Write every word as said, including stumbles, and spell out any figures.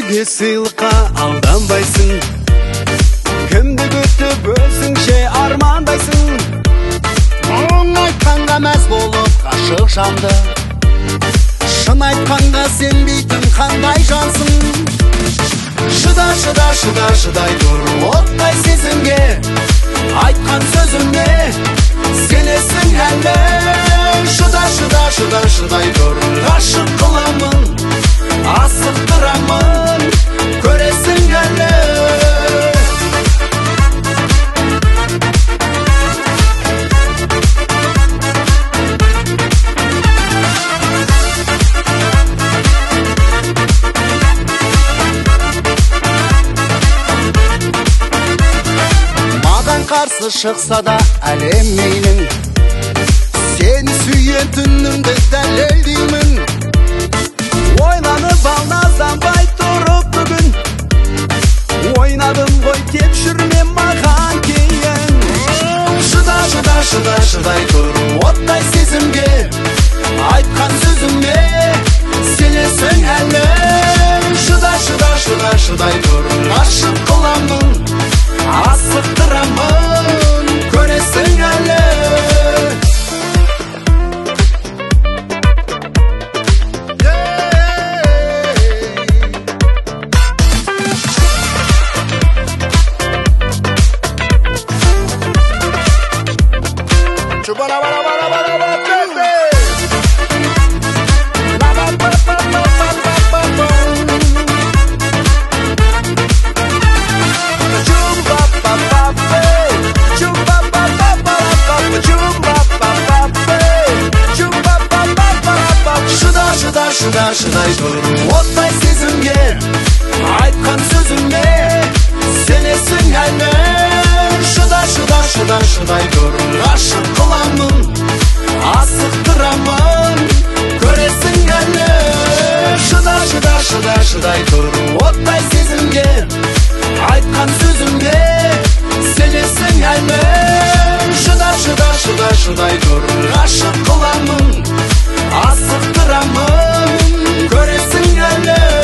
Өзгеге сыйлыққа алданбайсың, кімді күтіп өзіңше армандайсың. Мұң айтқанға мәз болып ғашық жанды, шын айтқанға сенбейтін қандай жансың. Шыда, шыда, шыда, шыдай тұр оттай сезімге, айтқан сөзіме сенесің әлі. Шыда, шыда, шыда, шыдай тұр, ғашық қыламын, асықтырамын, көресің әлі. Қарсы шықса да әлем мейлің, сені сүйген түнімді дәлелдеймін. Ойланып алназанбай тұрып бүгін, ойнадым ғой деп жүрме маған кейін. Шыда, шыда, шыда, шыдай тұр оттай сезімге, айтқан сөзіме сенесің әлі. Шыда, шыда, шыда, шыдай тұр, ғашық қыламын, асықтырамын, көресің әлі. Шыда, шыдай тұр оттай сезімге, айтқан сөзіме сенесің әлі. Шыда, шыда, шыда, шыдай тұр, ғашық қыламын, асықтырамын, көресің әлі. Шыда, шыда, шыда, шыдай тұр оттай сезімге, айтқан сөзіме сенесің әлі. Шыда, шыда, шыда, шыдай тұр, ғашық қыламын, асықтырамын, көресің әлі.